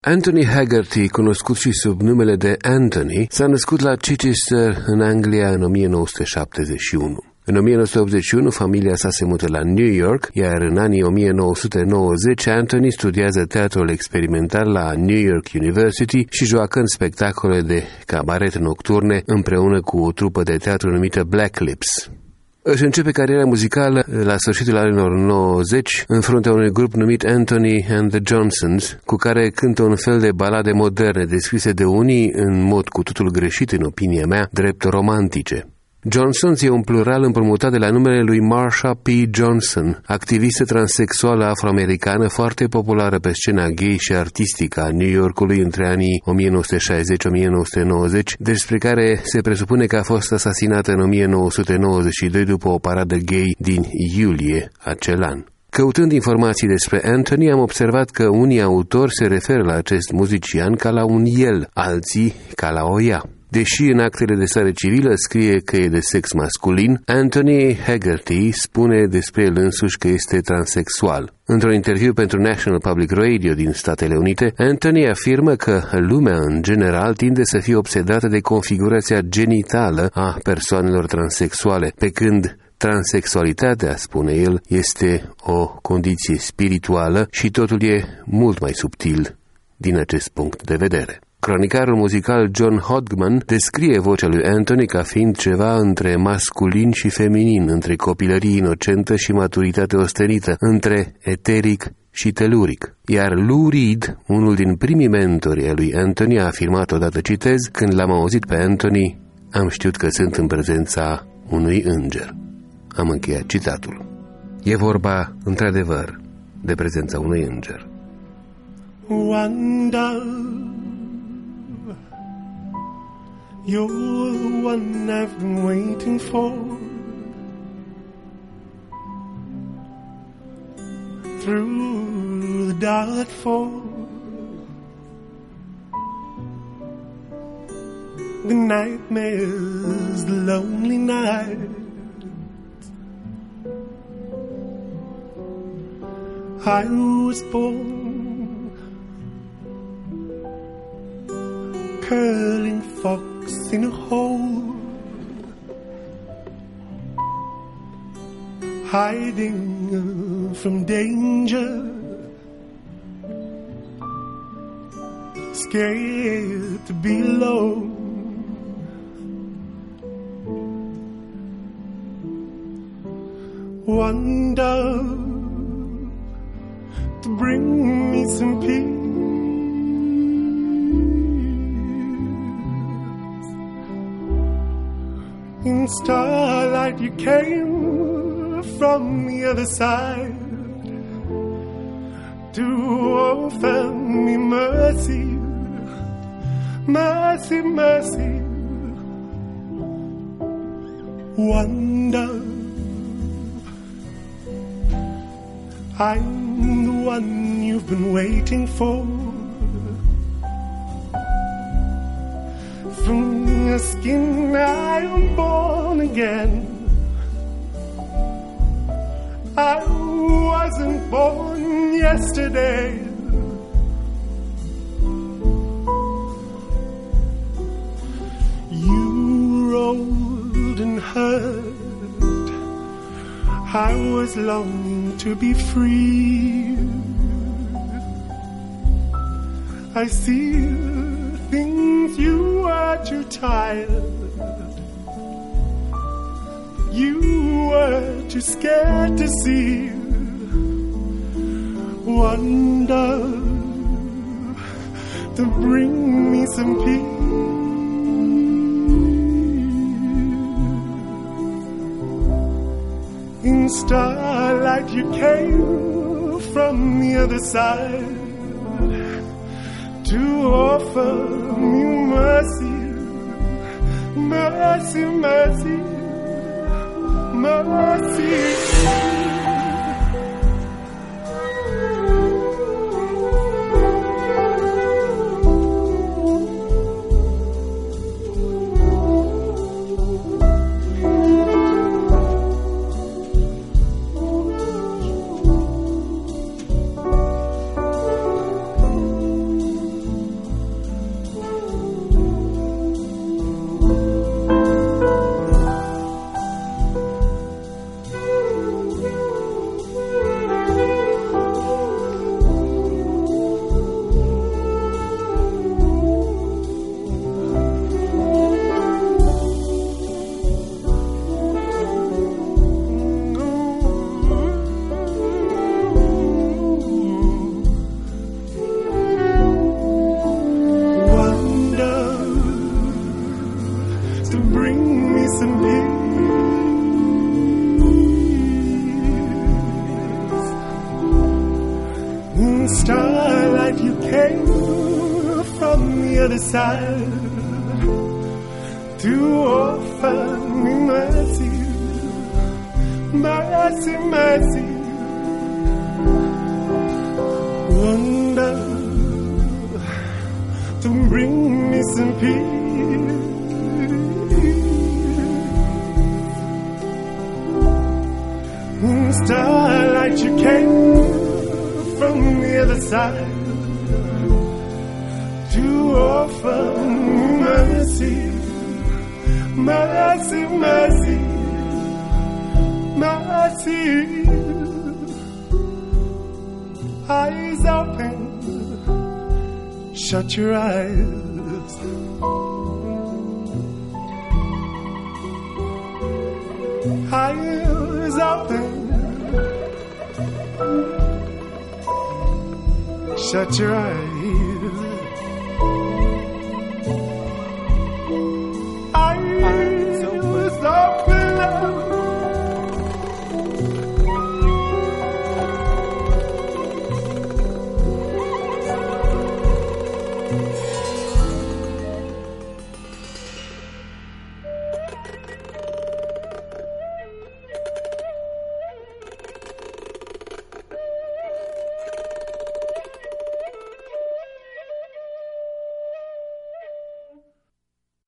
Anthony Haggerty, cunoscut și sub numele de Anthony, s-a născut la Chichester, în Anglia, în 1971. În 1981, familia sa se mută la New York, iar în anii 1990, Anthony studiază teatrul experimental la New York University și joacă în spectacole de cabaret nocturne împreună cu o trupă de teatru numită Black Lips. Își începe cariera muzicală la sfârșitul anilor 90 în fruntea unui grup numit Anthony and the Johnsons, cu care cântă un fel de balade moderne descrise de unii, în mod cu totul greșit în opinia mea, drept romantice. Johnsons e un plural împrumutat de la numele lui Marsha P. Johnson, activistă transexuală afroamericană foarte populară pe scena gay și artistică a New Yorkului între anii 1960-1990, despre care se presupune că a fost asasinată în 1992 după o paradă gay din iulie acel an. Căutând informații despre Anthony, am observat că unii autori se referă la acest muzician ca la un el, alții ca la o ea. Deși în actele de stare civilă scrie că e de sex masculin, Anthony Haggerty spune despre el însuși că este transexual. Într-un interviu pentru National Public Radio din Statele Unite, Anthony afirmă că lumea în general tinde să fie obsedată de configurația genitală a persoanelor transexuale, pe când transexualitatea, spune el, este o condiție spirituală și totul e mult mai subtil din acest punct de vedere. Cronicarul muzical John Hodgman descrie vocea lui Anthony ca fiind ceva între masculin și feminin, între copilărie inocentă și maturitate ostenită, între eteric și teluric. Iar Lou Reed, unul din primii mentori ai lui Anthony, a afirmat odată, citez, când l-am auzit pe Anthony, am știut că sunt în prezența unui înger. Am încheiat citatul. E vorba, într-adevăr, de prezența unui înger. Wonder, you're the one I've been waiting for. Through the dark fog, the nightmares, the lonely nights, I was born curling fox in a hole, hiding from danger, scared to be alone. Wonder to bring me some peace. In starlight you came from the other side to offer me mercy, mercy, mercy. Wonder, I'm the one you've been waiting for. From your skin I am born again. I wasn't born yesterday. You were old and hurt. I was longing to be free. I see things you were too tired. You were too scared to see. Wonder to bring me some peace. In starlight you came from the other side to offer me mercy, mercy, mercy, mercy. other side to offer me mercy, mercy, mercy. Wonder to bring me some peace. Starlight, you came from the other side to offer mercy, mercy, mercy, mercy. Eyes open, shut your eyes. Eyes open, shut your eyes. Eyes open.